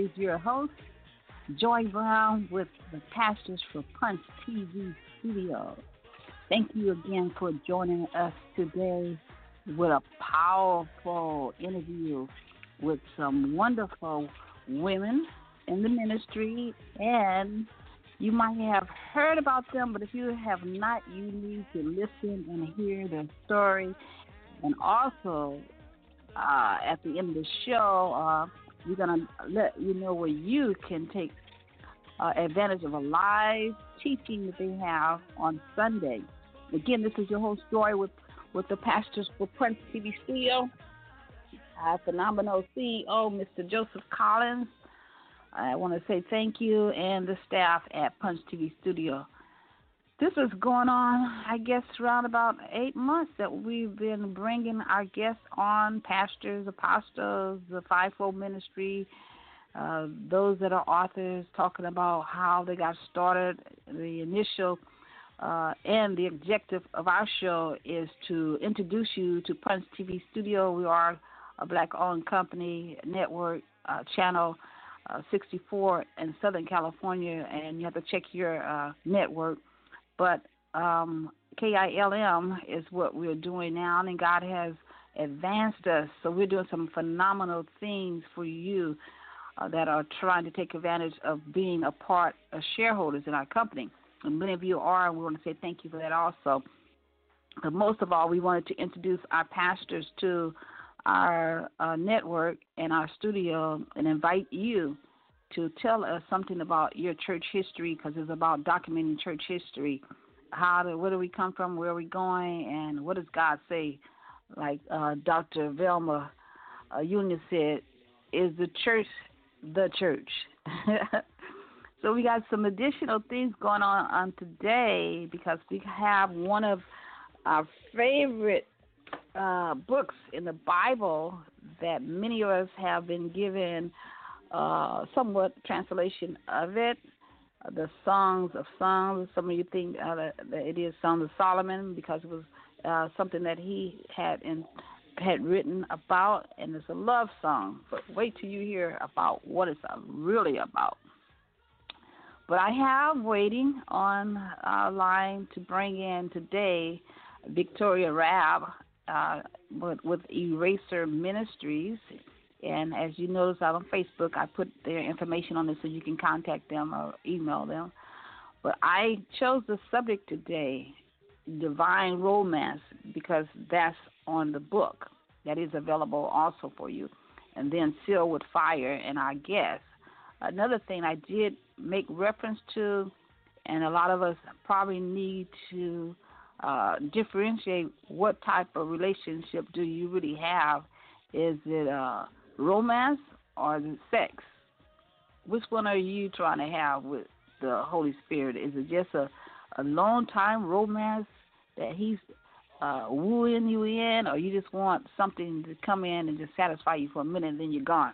is your host, Joy Brown, with the Pastors for Punch TV studio. Thank you again for joining us today with a powerful interview with some wonderful women in the ministry. And you might have heard about them, but if you have not, you need to listen and hear their story. And also, at the end of the show, we're going to let you know where you can take advantage of a live teaching that they have on Sunday. Again, this is your host, Joy, with the Pastors for Punch TV studio. Our phenomenal CEO, Mr. Joseph Collins. I want to say thank you, and the staff at Punch TV studio. This is going on, I guess, around about 8 months that we've been bringing our guests on, pastors, apostles, the fivefold ministry, those that are authors, talking about how they got started. The initial and the objective of our show is to introduce you to Punch TV Studio. We are a black-owned company, network, channel 64 in Southern California, and you have to check your network. But KILM is what we're doing now, and God has advanced us. So we're doing some phenomenal things for you that are trying to take advantage of being a part of shareholders in our company. And many of you are, and we want to say thank you for that also. But most of all, we wanted to introduce our pastors to our network and our studio and invite you to tell us something about your church history, because it's about documenting church history. Where do we come from, where are we going, and what does God say? Like Dr. Velma Union said, is the church the church? So we got some additional things going on today, because we have one of our favorite books in the Bible that many of us have been given somewhat translation of it, the Songs of Songs. Some of you think that it is Songs of Solomon, because it was something that he had written about, and it's a love song. But wait till you hear about what it's really about. But I have waiting on our line to bring in today Victoria Rabb with Eraser Ministries. And as you notice out on Facebook, I put their information on there so you can contact them or email them. But I chose the subject today, Divine Romance, because that's on the book. That is available also for you. And then Sealed with Fire and our guest. Another thing I did make reference to, and a lot of us probably need to differentiate what type of relationship do you really have. Is it romance or is it sex? Which one are you trying to have with the Holy Spirit? Is it just a long-time romance that he's wooing you in, or you just want something to come in and just satisfy you for a minute and then you're gone?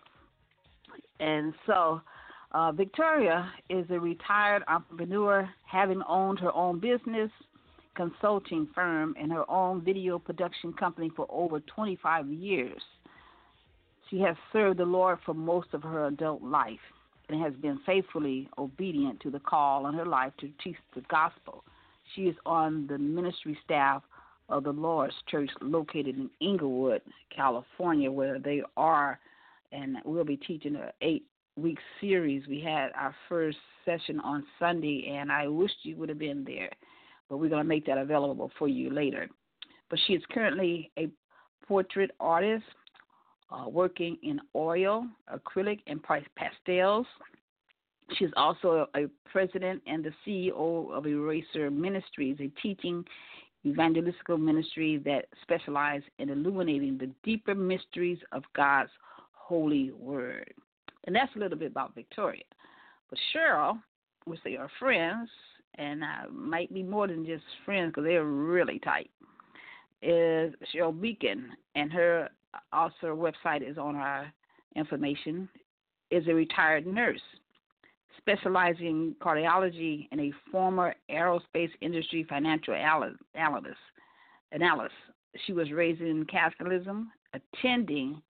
And so Victoria is a retired entrepreneur, having owned her own business, consulting firm, and her own video production company for over 25 years. She has served the Lord for most of her adult life and has been faithfully obedient to the call on her life to teach the gospel. She is on the ministry staff of the Lord's Church located in Inglewood, California, where they are, and we'll be teaching an 8-week series. We had our first session on Sunday, and I wished you would have been there, but we're going to make that available for you later. But she is currently a portrait artist, working in oil, acrylic, and pastels. She's also a president and the CEO of Eraser Ministries, a teaching evangelistical ministry that specializes in illuminating the deeper mysteries of God's holy word. And that's a little bit about Victoria. But Cheryl, which they are friends, and might be more than just friends because they're really tight, is Cheryl Beacon, and her website is on our information, is a retired nurse specializing in cardiology and a former aerospace industry financial analyst. She was raised in Catholicism, attending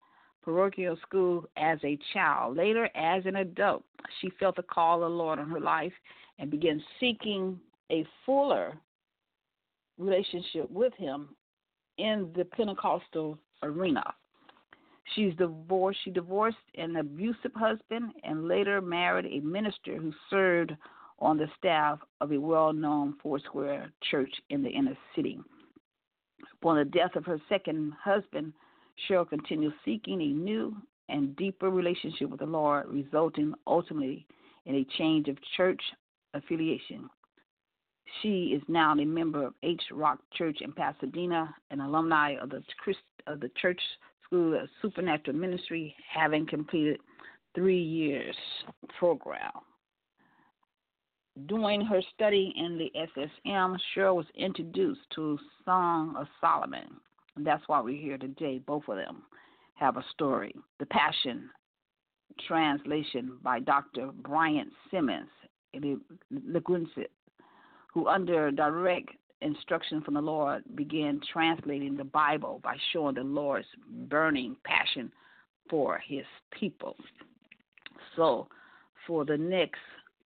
parochial school as a child. Later, as an adult, she felt the call of the Lord on her life and began seeking a fuller relationship with Him in the Pentecostal arena. She divorced an abusive husband and later married a minister who served on the staff of a well-known Foursquare church in the inner city. Upon the death of her second husband, Cheryl continued seeking a new and deeper relationship with the Lord, resulting ultimately in a change of church affiliation. She is now a member of H Rock Church in Pasadena, an alumni of the Church School of Supernatural Ministry, having completed 3 years program. During her study in the SSM, Cheryl was introduced to Song of Solomon. And that's why we're here today. Both of them have a story. The Passion translation by Dr. Brian Simmons, who under direct instruction from the Lord began translating the Bible by showing the Lord's burning passion for His people. So for the next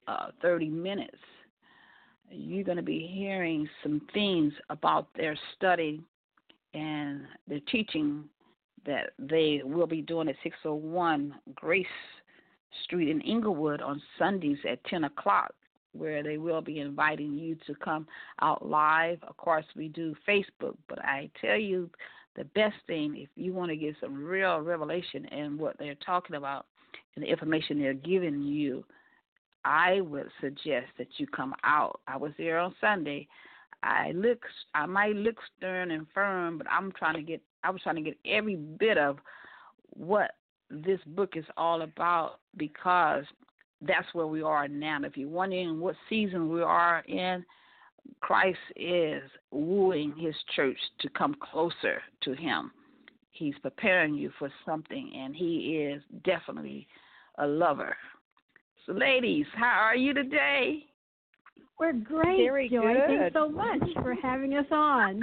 30 minutes, you're going to be hearing some things about their study and the teaching that they will be doing at 601 Grace Street in Inglewood on Sundays at 10 o'clock, where they will be inviting you to come out live. Of course, we do Facebook, but I tell you the best thing, if you want to get some real revelation in what they're talking about and the information they're giving you, I would suggest that you come out. I was there on Sunday. I might look stern and firm, but I was trying to get every bit of what this book is all about, because that's where we are now. If you're wondering what season we are in, Christ is wooing His church to come closer to Him. He's preparing you for something, and He is definitely a lover. So, ladies, how are you today? We're great, Very Joy. good. Thanks so much for having us on.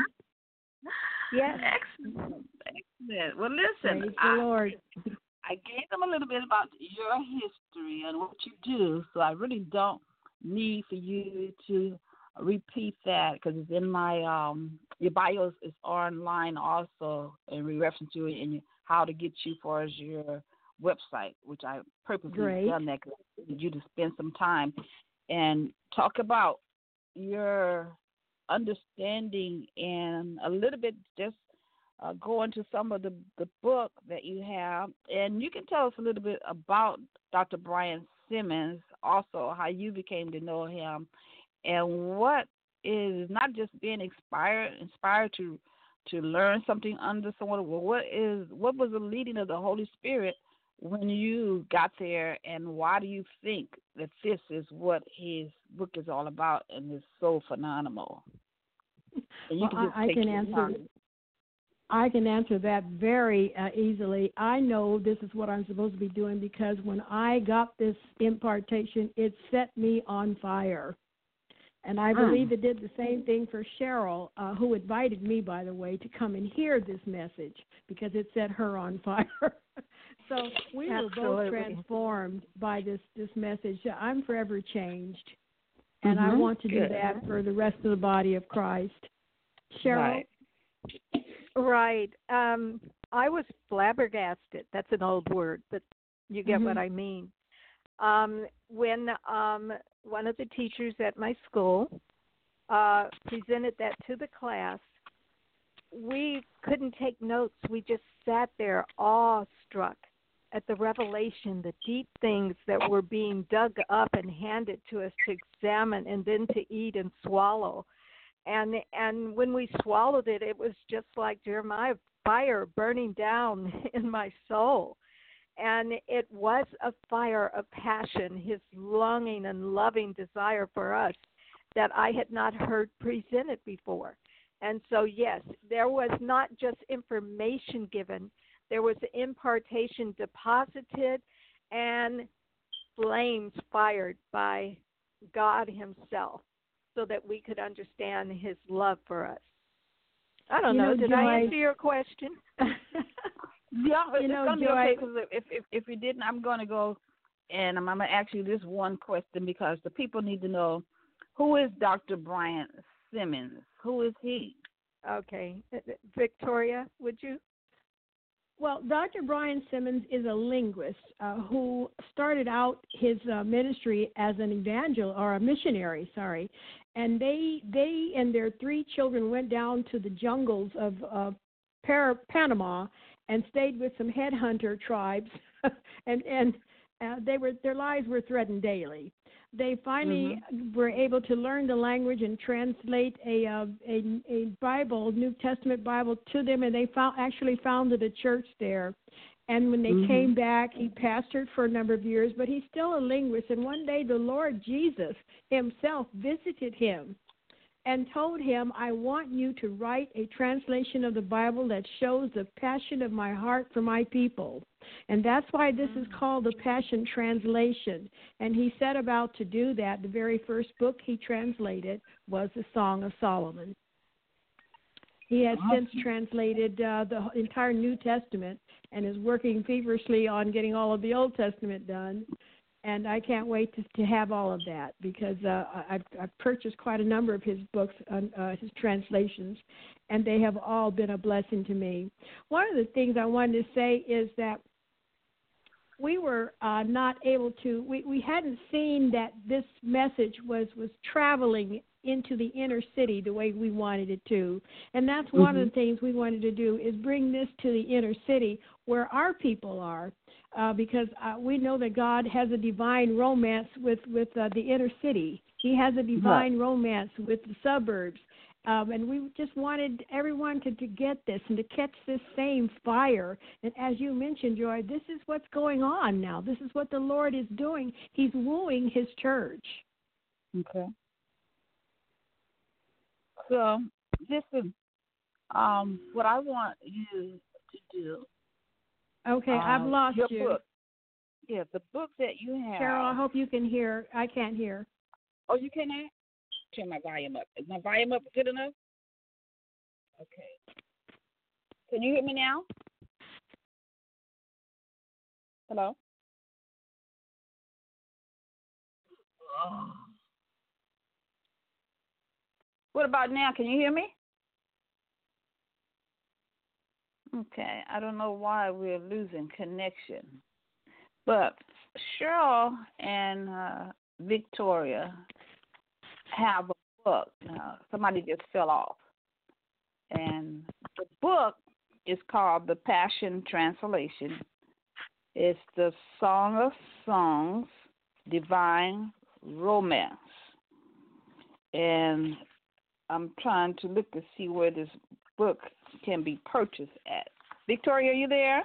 Yes. Excellent. Well, listen, Praise the Lord. I gave them a little bit about your history and what you do, so I really don't need for you to repeat that, because it's in my your bio is online also, and we reference you in how to get you for as your website, which I purposely done that because I wanted you to spend some time and talk about your understanding and a little bit just go into some of the book that you have. And you can tell us a little bit about Dr. Brian Simmons, also how you became to know him, and what is not just being inspired to learn something under someone. What was the leading of the Holy Spirit when you got there, and why do you think that this is what his book is all about and is so phenomenal? And you can just I can answer. I can answer that very easily. I know this is what I'm supposed to be doing, because when I got this impartation, it set me on fire. And I believe it did the same thing for Cheryl, who invited me, by the way, to come and hear this message, because it set her on fire. So we were both transformed by this message. I'm forever changed, and I want to do that for the rest of the body of Christ. Cheryl? Right. I was flabbergasted. That's an old word, but you get what I mean. When one of the teachers at my school presented that to the class, we couldn't take notes. We just sat there awestruck at the revelation, the deep things that were being dug up and handed to us to examine and then to eat and swallow. And when we swallowed it, it was just like Jeremiah, fire burning down in my soul. And it was a fire of passion, his longing and loving desire for us that I had not heard presented before. And so, yes, there was not just information given. There was impartation deposited and flames fired by God himself so that we could understand his love for us. I don't know. Did I answer your question? Yeah, it's going to be Joy. okay, because if you didn't, I'm going to go, and I'm going to ask you this one question, because the people need to know, who is Dr. Brian Simmons? Who is he? Okay. Victoria, would you? Well, Dr. Brian Simmons is a linguist who started out his ministry as an a missionary, and they and their 3 children went down to the jungles of Panama and stayed with some headhunter tribes, and their lives were threatened daily. They finally were able to learn the language and translate a Bible, New Testament Bible, to them, and they actually founded a church there. And when they came back, he pastored for a number of years, but he's still a linguist. And one day the Lord Jesus himself visited him and told him, I want you to write a translation of the Bible that shows the passion of my heart for my people. And that's why this is called the Passion Translation. And he set about to do that. The very first book he translated was the Song of Solomon. He has since translated the entire New Testament and is working feverishly on getting all of the Old Testament done. And I can't wait to have all of that, because I've purchased quite a number of his books, his translations, and they have all been a blessing to me. One of the things I wanted to say is that we were not able to, we hadn't seen that this message was traveling into the inner city the way we wanted it to. And that's one of the things we wanted to do, is bring this to the inner city where our people are, because we know that God has a divine romance with the inner city. He has a divine romance with the suburbs. And we just wanted everyone to get this and to catch this same fire. And as you mentioned, Joy, this is what's going on now. This is what the Lord is doing. He's wooing his church. Okay. So this is what I want you to do. Okay, I've lost your you. Book. Yeah, the book that you have. Cheryl, I hope you can hear. I can't hear. Oh, you can hear? Turn my volume up. Is my volume up good enough? Okay. Can you hear me now? Hello? Oh. What about now? Can you hear me? Okay. I don't know why we're losing connection. But Cheryl and Victoria have a book. Somebody just fell off. And the book is called The Passion Translation. It's the Song of Songs, Divine Romance. And I'm trying to look to see where this book can be purchased at. Victoria, are you there?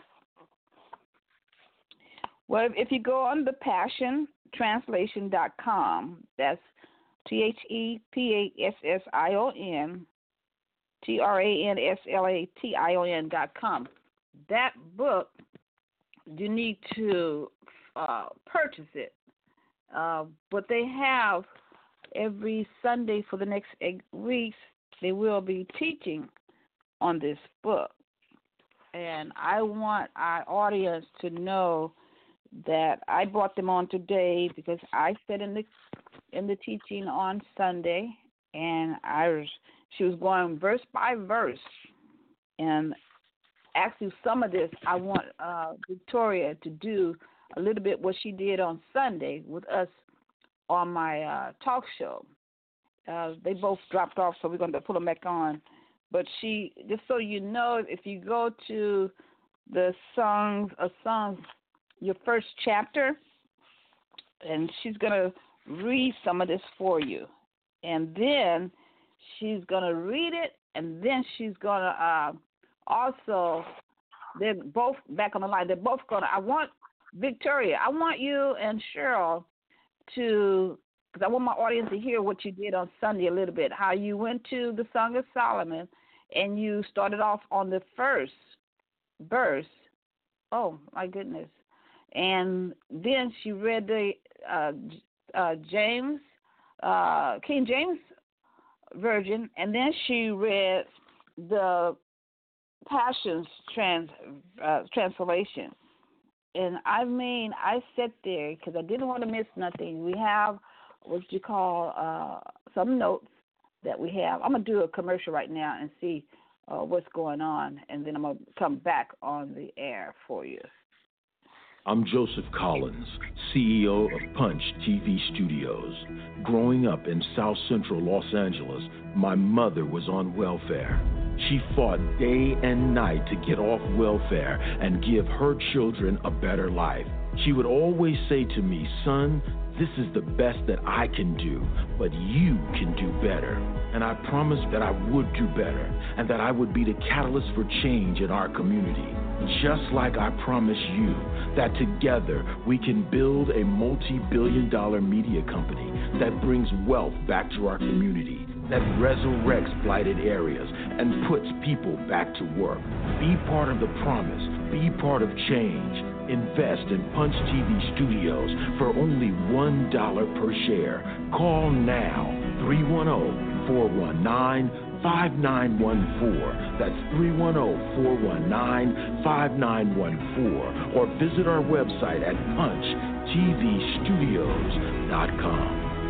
Well, if you go on the passiontranslation.com, that's ThePassiontranslation.com. That book, you need to purchase it. But they have every Sunday for the next 8 weeks, they will be teaching on this book. And I want our audience to know that I brought them on today because I said in the teaching on Sunday, and she was going verse by verse. And actually, some of this I want Victoria to do a little bit what she did on Sunday with us on my talk show. They both dropped off, so we're going to pull them back on. But she, just so you know, if you go to the Songs of Songs, your first chapter, and she's going to read some of this for you. And then she's going to read it, and then she's going to also, they're both back on the line. They're both going to, I want Victoria, I want you and Cheryl to, because I want my audience to hear what you did on Sunday a little bit, how you went to the Song of Solomon, and you started off on the first verse. Oh, my goodness. And then she read the King James Version, and then she read the passions transformation. And I mean, I sat there because I didn't want to miss nothing. We have what you call some notes that we have. I'm going to do a commercial right now and see what's going on, and then I'm going to come back on the air for you. I'm Joseph Collins, CEO of Punch TV Studios. Growing up in South Central Los Angeles, my mother was on welfare. She fought day and night to get off welfare and give her children a better life. She would always say to me, son, this is the best that I can do, but you can do better. And I promised that I would do better and that I would be the catalyst for change in our community. Just like I promised you that together we can build a multi-billion-dollar media company that brings wealth back to our community, that resurrects blighted areas and puts people back to work. Be part of the promise. Be part of change. Invest in Punch TV Studios for only $1 per share. Call now, 310-419-5914. That's 310-419-5914. Or visit our website at punchtvstudios.com.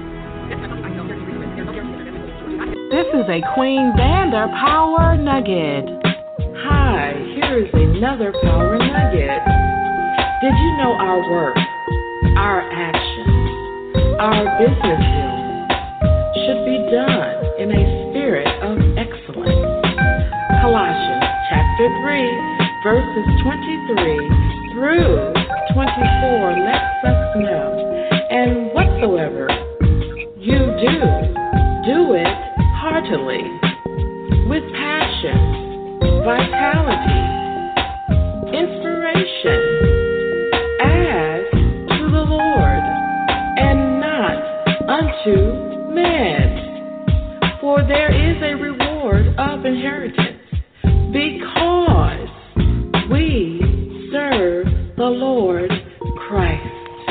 This is a Queen Vander Power Nugget. Hi, here is another Power Nugget. Did you know our work, our actions, our business dealings should be done in a spirit of excellence? Colossians chapter 3, verses 23 through 24 lets us know, and whatsoever you do it heartily, with passion, vitality, inspiration, as to the Lord, and not unto men. For there is a reward of inheritance, because we serve the Lord Christ.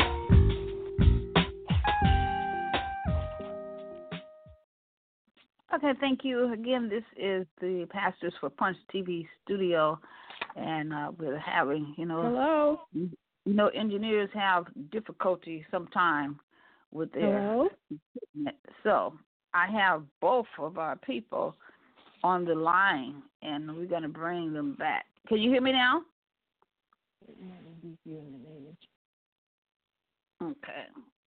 Okay, thank you. Again, this is the Pastors for Punch TV Studio, and we're having, Hello. Engineers have difficulty sometimes with their equipment. So I have both of our people on the line, and we're going to bring them back. Can you hear me now? Okay.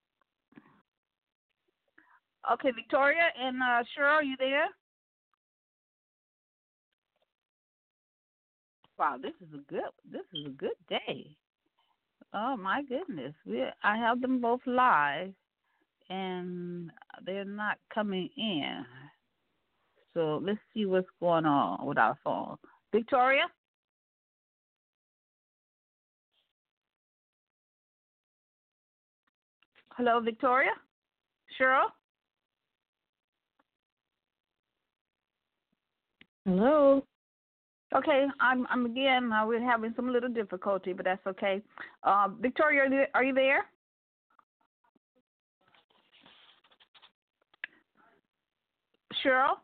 Okay, Victoria and Cheryl, are you there? Wow, this is a good day. Oh my goodness, I have them both live, and they're not coming in. So let's see what's going on with our phone. Victoria? Hello, Victoria? Cheryl? Hello. Okay, I'm again. We're having some little difficulty, but that's okay. Victoria, are you there? Cheryl?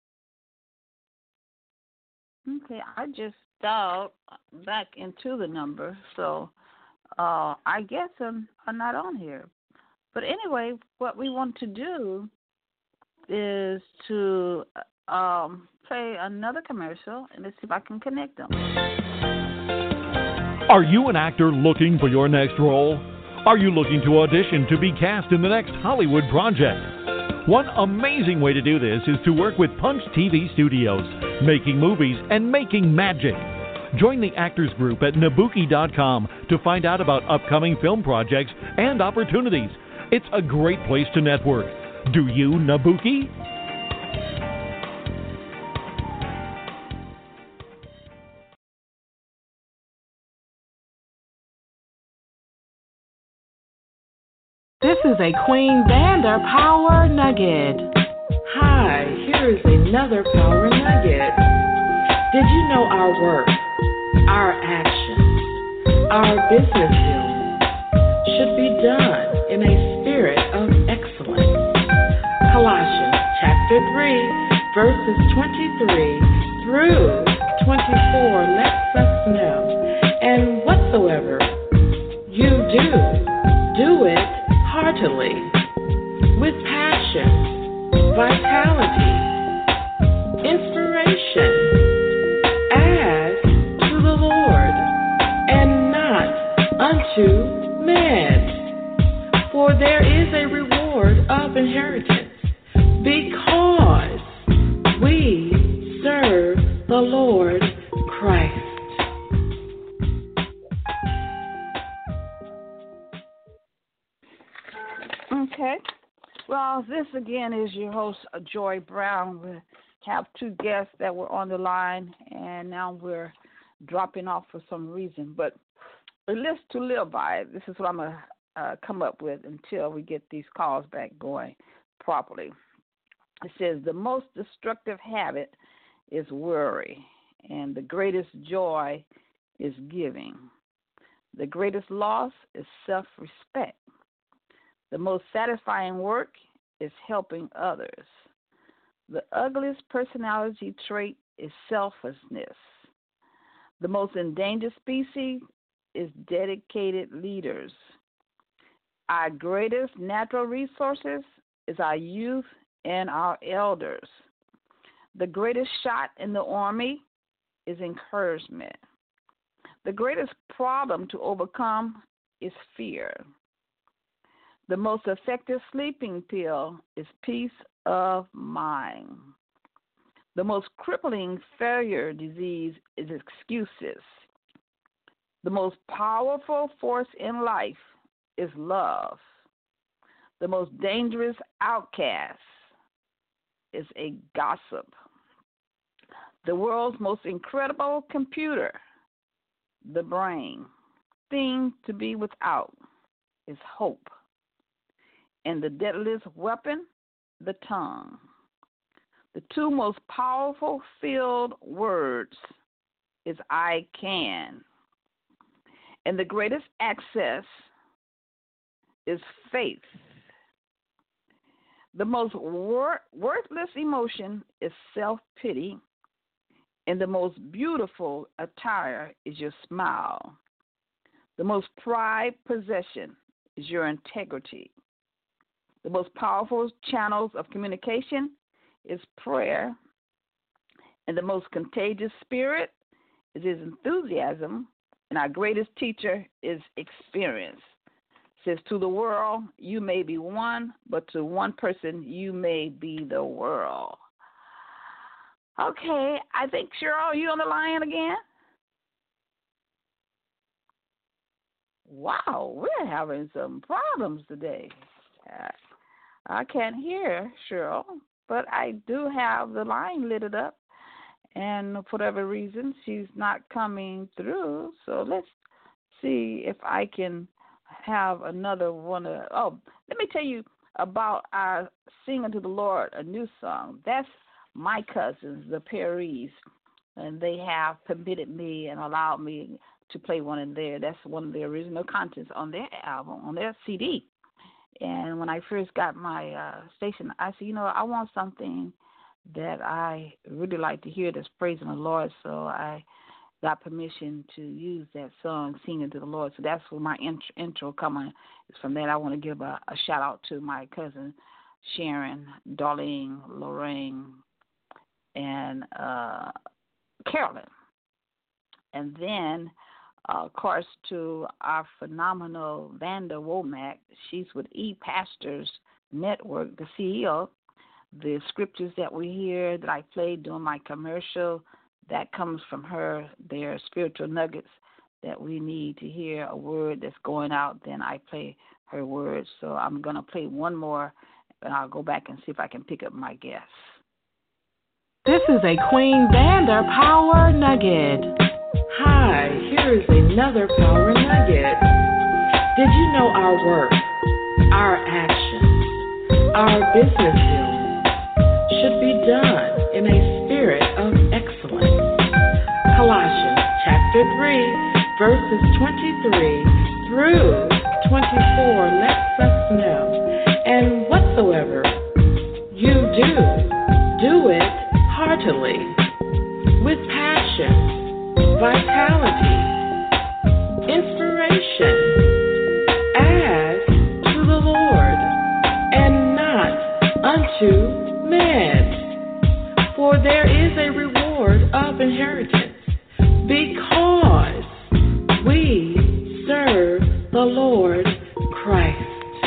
Okay, I just dialed back into the number, so I guess I'm not on here. But anyway, what we want to do is to play another commercial, and let's see if I can connect them. Are you an actor looking for your next role? Are you looking to audition to be cast in the next Hollywood project? One amazing way to do this is to work with Punch TV Studios, making movies and making magic. Join the Actors Group at Nabuki.com to find out about upcoming film projects and opportunities. It's a great place to network. Do you, Nabuki? This is a Queen Vander Power Nugget. Hi, here is another Power Nugget. Did you know our work, our actions, our business dealings should be done in a spirit of excellence? Colossians chapter 3, verses 23 through 24 lets us know. And whatsoever you do it heartily, with passion, vitality, inspiration, as to the Lord, and not unto men. For there is a reward of inheritance, because we serve the Lord Christ. Okay. Well, this again is your host, Joy Brown. We have two guests that were on the line, and now we're dropping off for some reason. But a list to live by, this is what I'm going to come up with until we get these calls back going properly. It says the most destructive habit is worry, and the greatest joy is giving. The greatest loss is self-respect. The most satisfying work is helping others. The ugliest personality trait is selflessness. The most endangered species is dedicated leaders. Our greatest natural resources is our youth and our elders. The greatest shot in the army is encouragement. The greatest problem to overcome is fear. The most effective sleeping pill is peace of mind. The most crippling failure disease is excuses. The most powerful force in life is love. The most dangerous outcast is a gossip. The world's most incredible computer, the brain, thing to be without is hope. And the deadliest weapon, the tongue. The two most powerful filled words is I can. And the greatest access is faith. The most worthless emotion is self-pity. And the most beautiful attire is your smile. The most prized possession is your integrity. The most powerful channels of communication is prayer. And the most contagious spirit is his enthusiasm. And our greatest teacher is experience. It says, to the world, you may be one, but to one person, you may be the world. Okay, I think, Cheryl, are you on the line again? Wow, we're having some problems today. I can't hear Cheryl, but I do have the line lit up, and for whatever reason, she's not coming through. So let's see if I can have another one. Let me tell you about our Sing Unto the Lord a New Song. That's my cousins, the Perrys, and they have permitted me and allowed me to play one in there. That's one of the original contents on their album, on their CD. And when I first got my station, I said, I want something that I really like to hear that's praising the Lord. So I got permission to use that song, Singing to the Lord. So that's where my intro coming is from that. I want to give a shout out to my cousin Sharon, Darlene, Lorraine, and Carolyn. And then, of course, to our phenomenal Vanda Womack. She's with ePastors Network, the CEO. The scriptures that we hear that I played during my commercial, that comes from her. They're spiritual nuggets that we need to hear a word that's going out. Then I play her words. So I'm going to play one more, and I'll go back and see if I can pick up my guests. This is a Queen Vanda Power Nugget. Hi, here is another Power Nugget. Did you know our work, our actions, our business dealings should be done in a spirit of excellence? Colossians chapter 3, verses 23 through 24 lets us know. And whatsoever you do it heartily, with passion, passion, vitality, inspiration. As to the Lord, and not unto men. For there is a reward of inheritance, because we serve the Lord Christ.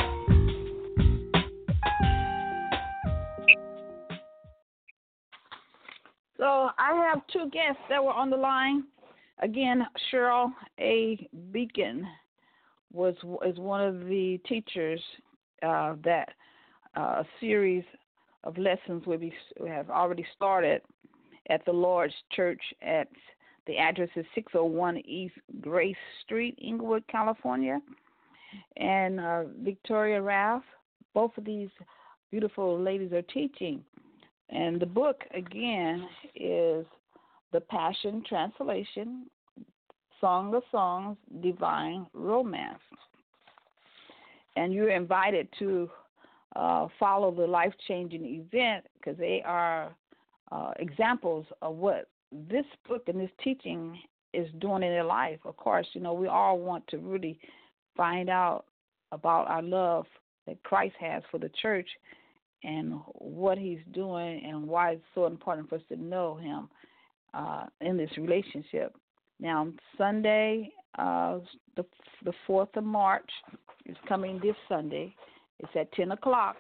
So I have two guests that were on the line. Again, Cheryl A. Beacon is one of the teachers that a series of lessons we have already started at the Lord's Church at the address is 601 East Grace Street, Inglewood, California. And Victoria Ralph, both of these beautiful ladies are teaching. And the book, again, is The Passion Translation, Song of Songs, Divine Romance. And you're invited to follow the life-changing event because they are examples of what this book and this teaching is doing in their life. Of course, we all want to really find out about our love that Christ has for the church and what he's doing and why it's so important for us to know him in this relationship. Now, Sunday, the 4th of March is coming this Sunday. It's at 10 o'clock.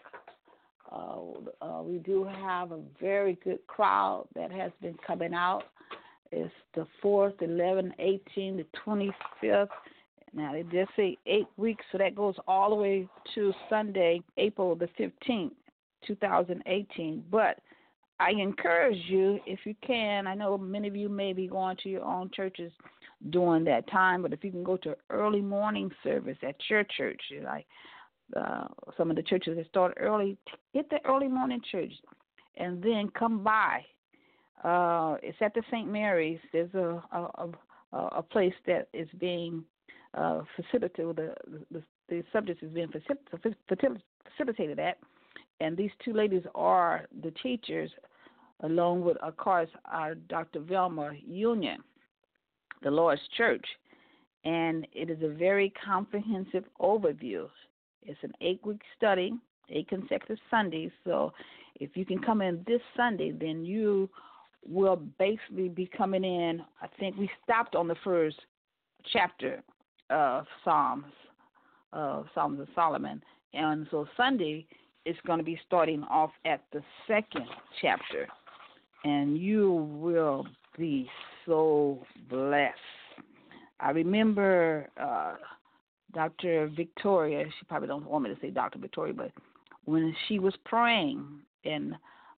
We do have a very good crowd that has been coming out. It's the 4th, 11th, 18th, the 25th. Now, they just say 8 weeks, so that goes all the way to Sunday, April the 15th, 2018. But I encourage you, if you can, I know many of you may be going to your own churches during that time, but if you can go to early morning service at your church, like some of the churches that start early, hit the early morning church and then come by. It's at the St. Mary's. There's a place that is being facilitated, the subject is being facilitated at, and these two ladies are the teachers, along with, of course, our Dr. Velma Union, the Lord's Church, and it is a very comprehensive overview. It's an 8-week study, 8 consecutive Sundays, so if you can come in this Sunday, then you will basically be coming in. I think we stopped on the first chapter of Psalms of Solomon, and so Sunday is going to be starting off at the 2nd chapter, and you will be so blessed. I remember Dr. Victoria, she probably don't want me to say Dr. Victoria, but when she was praying and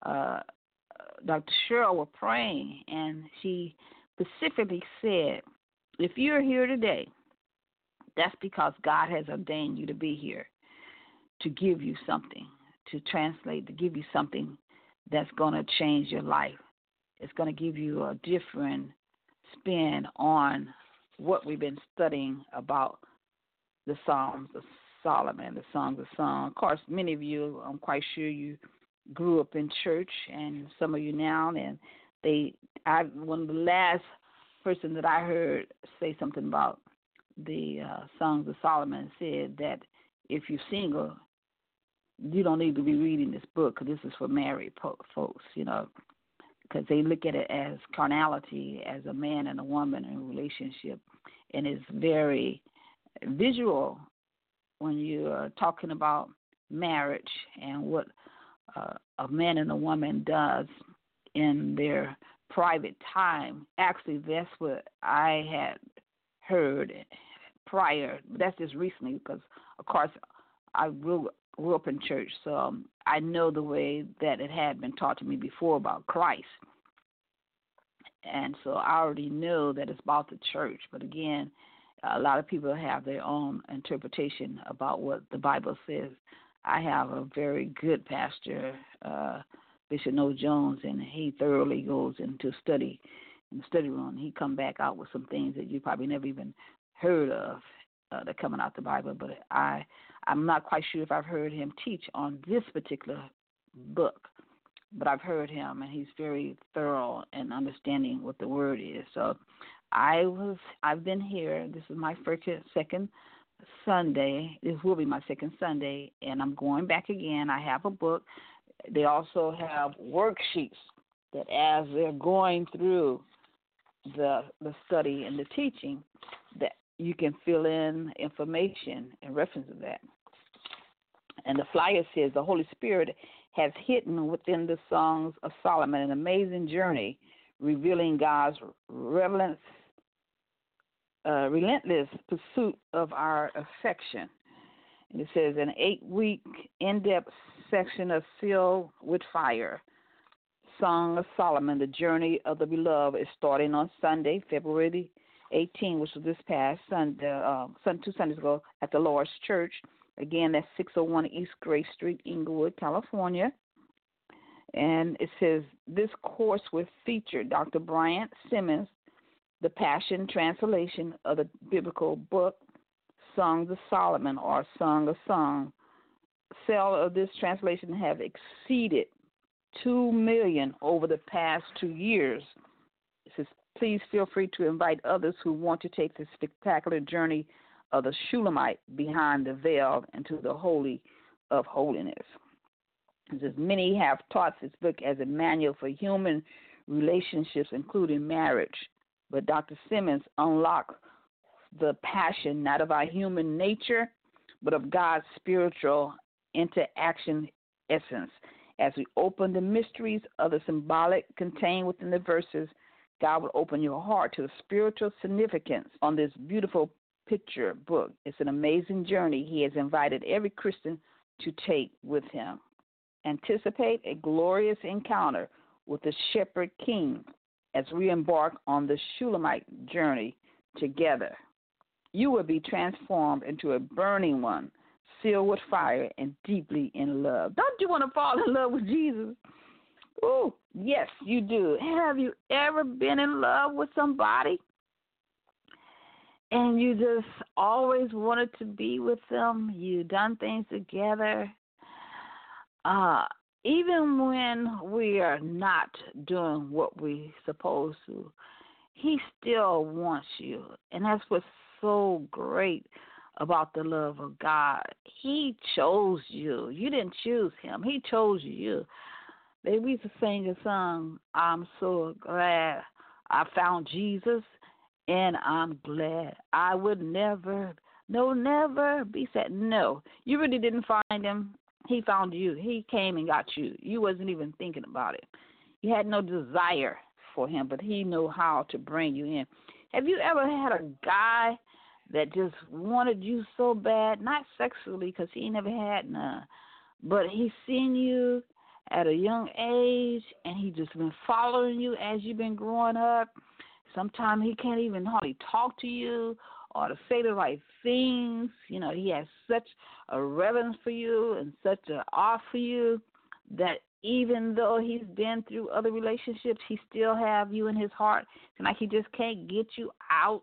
Dr. Cheryl were praying, and she specifically said, if you're here today, that's because God has ordained you to be here, to give you something, to translate, to give you something that's going to change your life. It's going to give you a different spin on what we've been studying about the Psalms of Solomon, the Songs of Songs. Of course, many of you, I'm quite sure you grew up in church, and some of you now, and one of the last person that I heard say something about the Songs of Solomon said that if you're single, you don't need to be reading this book because this is for married folks, because they look at it as carnality, as a man and a woman in a relationship, and it's very visual when you're talking about marriage and what a man and a woman does in their private time. Actually, that's what I had heard prior. That's just recently because, of course, I grew up in church, so I know the way that it had been taught to me before about Christ. And so I already know that it's about the church. But again, a lot of people have their own interpretation about what the Bible says. I have a very good pastor, Bishop Noel Jones, and he thoroughly goes into study in the study room. He come back out with some things that you probably never even heard of that coming out the Bible. But I'm not quite sure if I've heard him teach on this particular book. but I've heard him, and he's very thorough in understanding what the word is. So I've been here. This is my second Sunday. This will be my second Sunday, and I'm going back again. I have a book. They also have worksheets that as they're going through the study and the teaching, that you can fill in information in reference to that. And the flyer says the Holy Spirit has hidden within the Songs of Solomon an amazing journey, revealing God's relentless pursuit of our affection. And it says an 8-week in-depth section of Sealed with Fire, Song of Solomon, the Journey of the Beloved, is starting on Sunday, February 18, which was this past Sunday, 2 Sundays ago at the Lord's Church. Again, that's 601 East Gray Street, Inglewood, California. And it says this course will feature Dr. Bryant Simmons, the Passion Translation of the biblical book Songs of Solomon, or Song of Songs. Sales of this translation have exceeded 2 million over the past 2 years. It says, please feel free to invite others who want to take the spectacular journey of the Shulamite behind the veil into the Holy of Holiness. It says, many have taught this book as a manual for human relationships, including marriage. But Dr. Simmons unlocked the passion not of our human nature, but of God's spiritual interaction essence. As we open the mysteries of the symbolic contained within the verses, God will open your heart to the spiritual significance on this beautiful picture book. It's an amazing journey He has invited every Christian to take with Him. Anticipate a glorious encounter with the Shepherd King as we embark on the Shulamite journey together. You will be transformed into a burning one, sealed with fire and deeply in love. Don't you want to fall in love with Jesus? Oh, yes, you do. Have you ever been in love with somebody and you just always wanted to be with them? You done things together. Even when we are not doing what we're supposed to, He still wants you. And that's what's so great about the love of God. He chose you. You didn't choose Him. He chose you. We used to sing a song, I'm so glad I found Jesus, and I'm glad I would never be sad. No, you really didn't find Him. He found you. He came and got you. You wasn't even thinking about it. You had no desire for Him, but He knew how to bring you in. Have you ever had a guy that just wanted you so bad, not sexually because he never had none, but he seen you at a young age and he just been following you as you've been growing up? Sometimes he can't even hardly talk to you or to say the right things. You know, he has such a reverence for you and such an awe for you that even though he's been through other relationships, he still have you in his heart. It's like he just can't get you out.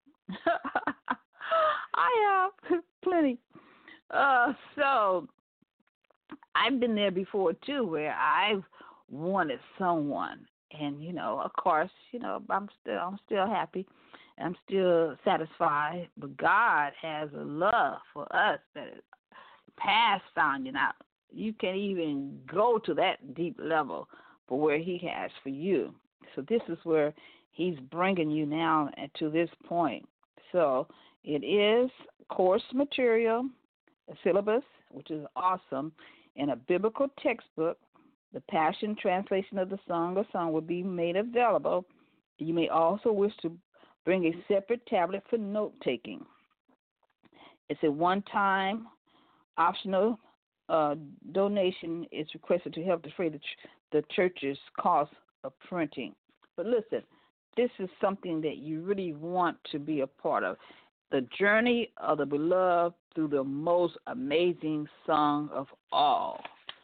I have plenty. So I've been there before too, where I've wanted someone, and of course, I'm still happy. I'm still satisfied, but God has a love for us that is past finding out. You can't even go to that deep level for where He has for you. So this is where He's bringing you now to this point. So it is course material, a syllabus, which is awesome, and a biblical textbook. The Passion Translation of the Song of Songs will be made available. You may also wish to bring a separate tablet for note-taking. It's a one-time optional donation is requested to help defray the church's cost of printing. But listen, this is something that you really want to be a part of. The journey of the beloved through the most amazing song of all,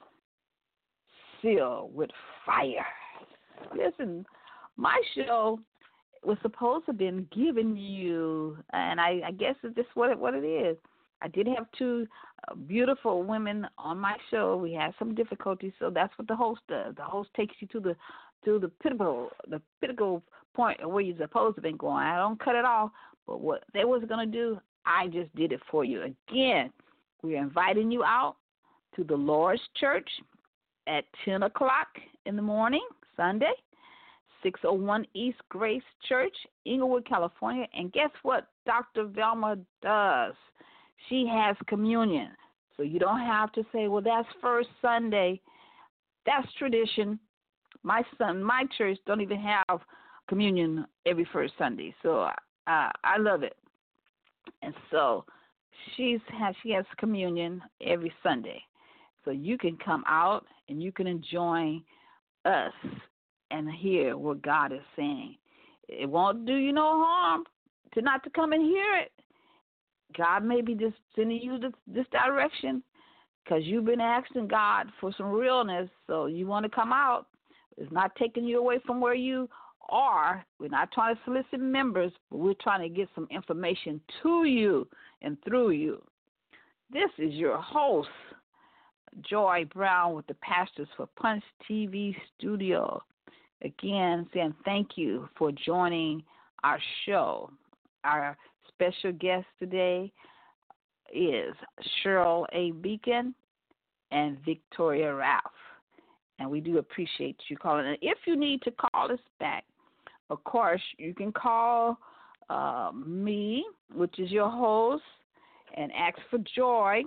Sealed with Fire. Listen, my show was supposed to have been giving you, and I guess it's just what it is, I did have two beautiful women on my show. We had some difficulties, so that's what the host does. The host takes you to the pinnacle point of where you're supposed to be going. I don't cut it off, but what they was going to do, I just did it for you. Again, we're inviting you out to the Lord's Church at 10 o'clock in the morning, Sunday, 601 East Grace Church, Inglewood, California. And guess what Dr. Velma does? She has communion. So you don't have to say, well, that's first Sunday. That's tradition. My church don't even have communion every first Sunday. So I love it. And so she has communion every Sunday. So you can come out and you can enjoy us and hear what God is saying. It won't do you no harm to not to come and hear it. God may be just sending you this direction because you've been asking God for some realness, so you want to come out. It's not taking you away from where you are. We're not trying to solicit members, but we're trying to get some information to you and through you. This is your host, Joy Brown, with the Pastors for Punch TV Studio. Again, saying thank you for joining our show. Our special guest today is Cheryl A. Beacon and Victoria Ralph. And we do appreciate you calling. And if you need to call us back, of course, you can call me, which is your host, and ask for Joy,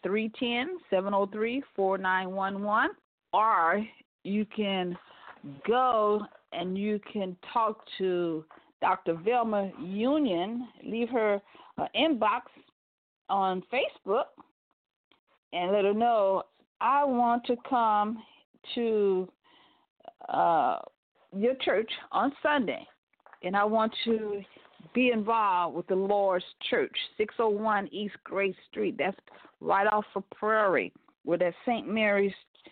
310-703-4911. Or you can go and you can talk to Dr. Velma Union, leave her inbox on Facebook, and let her know, I want to come to your church on Sunday, and I want to be involved with the Lord's Church, 601 East Grace Street. That's right off of Prairie, where that St. Mary's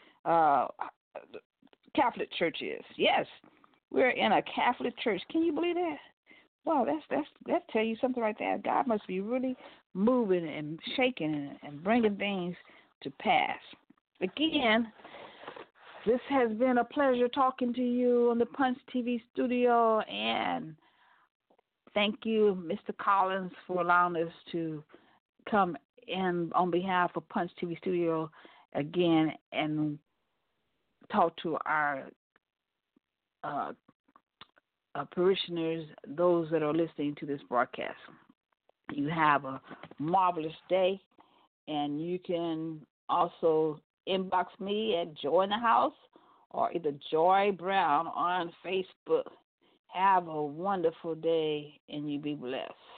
Catholic Church is. Yes, we're in a Catholic church. Can you believe that? Wow, that tell you something right there. God must be really moving and shaking and bringing things to pass. Again, this has been a pleasure talking to you on the Punch TV Studio, and thank you, Mr. Collins, for allowing us to come in on behalf of Punch TV Studio again and talk to our parishioners, those that are listening to this broadcast. You have a marvelous day, and you can also inbox me at Joy in the House or either Joy Brown on Facebook. Have a wonderful day, and you be blessed.